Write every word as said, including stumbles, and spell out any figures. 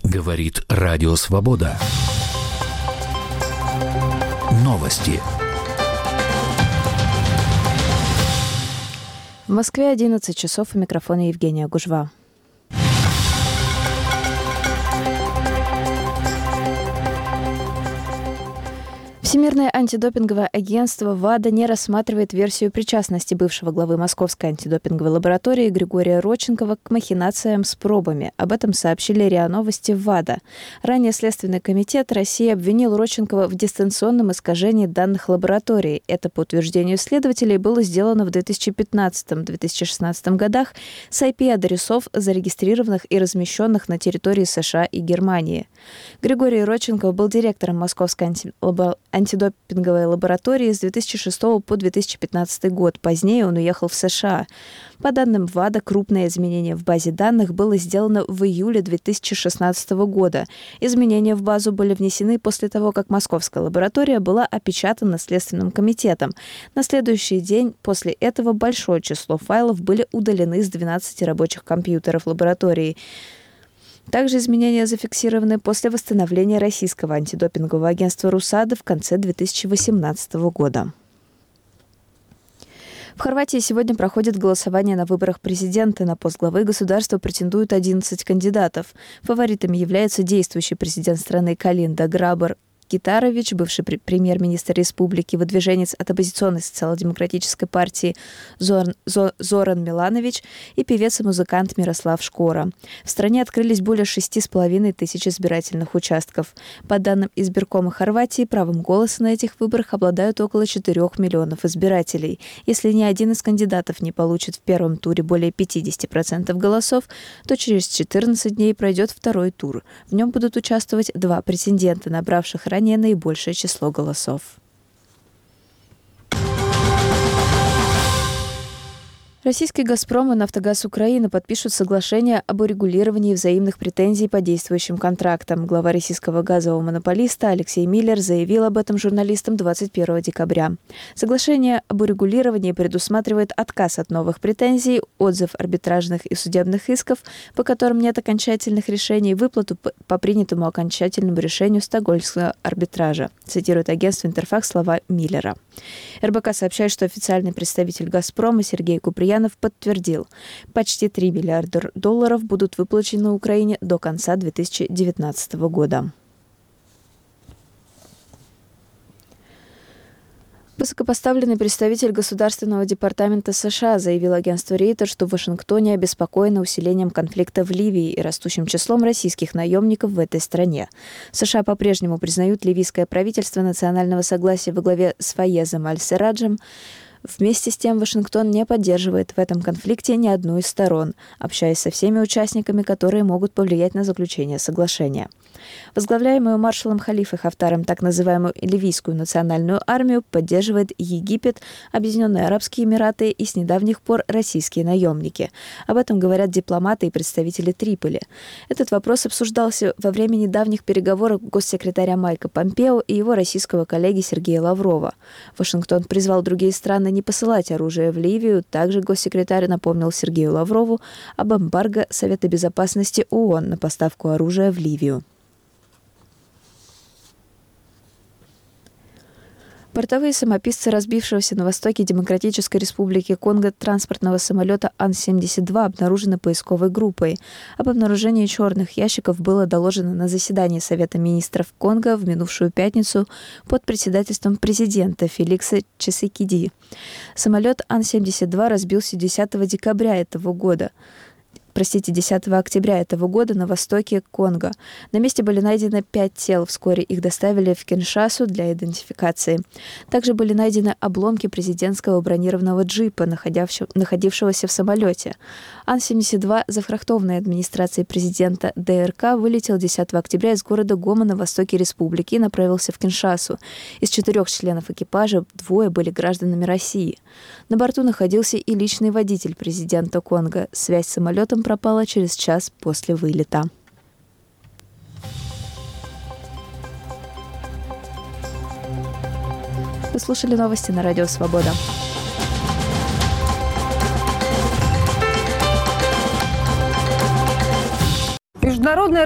Говорит Радио Свобода. Новости. В Москве одиннадцать часов, у микрофона Евгения Гужва. Всемирное антидопинговое агентство ВАДА не рассматривает версию причастности бывшего главы Московской антидопинговой лаборатории Григория Родченкова к махинациям с пробами. Об этом сообщили РИА Новости в ВАДА. Ранее Следственный комитет России обвинил Родченкова в дистанционном искажении данных лаборатории. Это, по утверждению следователей, было сделано в две тысячи пятнадцатом - две тысячи шестнадцатом годах с ай пи-адресов, зарегистрированных и размещенных на территории США и Германии. Григорий Родченков был директором Московской антидопинговой антидопинговой лаборатории с две тысячи шестого по две тысячи пятнадцатый год. Позднее он уехал в США. По данным ВАДА, крупное изменение в базе данных было сделано в июле две тысячи шестнадцатого года. Изменения в базу были внесены после того, как московская лаборатория была опечатана Следственным комитетом. На следующий день после этого большое число файлов были удалены с двенадцати рабочих компьютеров лаборатории. Также изменения зафиксированы после восстановления российского антидопингового агентства РУСАДА в конце две тысячи восемнадцатого года. В Хорватии сегодня проходит голосование на выборах президента. На пост главы государства претендуют одиннадцать кандидатов. Фаворитами является действующий президент страны Колинда Грабар Китарович, бывший премьер-министр республики, выдвиженец от оппозиционной социал-демократической партии Зоран, Зо, Зоран Миланович и певец и музыкант Мирослав Шкора. В стране открылись более шести с половиной тысяч избирательных участков. По данным избиркома Хорватии, правом голоса на этих выборах обладают около четырёх миллионов избирателей. Если ни один из кандидатов не получит в первом туре более пятьдесят процентов голосов, то через четырнадцать дней пройдет второй тур. В нем будут участвовать два претендента, набравших ранее наибольшее число голосов. Российский «Газпром» и «Нафтогаз Украины» подпишут соглашение об урегулировании взаимных претензий по действующим контрактам. Глава российского газового монополиста Алексей Миллер заявил об этом журналистам двадцать первого декабря. Соглашение об урегулировании предусматривает отказ от новых претензий, отзыв арбитражных и судебных исков, по которым нет окончательных решений, выплату по принятому окончательному решению Стокгольмского арбитража, цитирует агентство «Интерфакс» слова Миллера. эр бэ ка сообщает, что официальный представитель «Газпрома» Сергей Куприянов подтвердил, почти три миллиарда долларов будут выплачены Украине до конца две тысячи девятнадцатого года. Высокопоставленный представитель Государственного департамента США заявил агентству Рейтер, что в Вашингтоне обеспокоены усилением конфликта в Ливии и растущим числом российских наемников в этой стране. США по-прежнему признают ливийское правительство национального согласия во главе с Фаезом аль-Сираджем. Вместе с тем Вашингтон не поддерживает в этом конфликте ни одну из сторон, общаясь со всеми участниками, которые могут повлиять на заключение соглашения. Возглавляемую маршалом Халифой Хафтаром так называемую Ливийскую национальную армию поддерживает Египет, Объединенные Арабские Эмираты и с недавних пор российские наемники. Об этом говорят дипломаты и представители Триполи. Этот вопрос обсуждался во время недавних переговоров госсекретаря Майка Помпео и его российского коллеги Сергея Лаврова. Вашингтон призвал другие страны не посылать оружие в Ливию. Также госсекретарь напомнил Сергею Лаврову об эмбарго Совета Безопасности ООН на поставку оружия в Ливию. Бортовые самописцы разбившегося на востоке Демократической Республики Конго транспортного самолета Ан семьдесят два обнаружены поисковой группой. Об обнаружении черных ящиков было доложено на заседании Совета министров Конго в минувшую пятницу под председательством президента Феликса Чесекеди. Самолет Ан семьдесят два разбился десятого декабря этого года. Простите, десятого октября этого года на востоке Конго. На месте были найдены пять тел. Вскоре их доставили в Киншасу для идентификации. Также были найдены обломки президентского бронированного джипа, находившегося в самолете. Ан семьдесят два, зафрахтованный администрацией президента дэ эр ка, вылетел десятого октября из города Гома на востоке республики и направился в Киншасу. Из четырех членов экипажа двое были гражданами России. На борту находился и личный водитель президента Конго. Связь с самолетом пропала через час после вылета. Вы слушали новости на Радио Свобода. Международная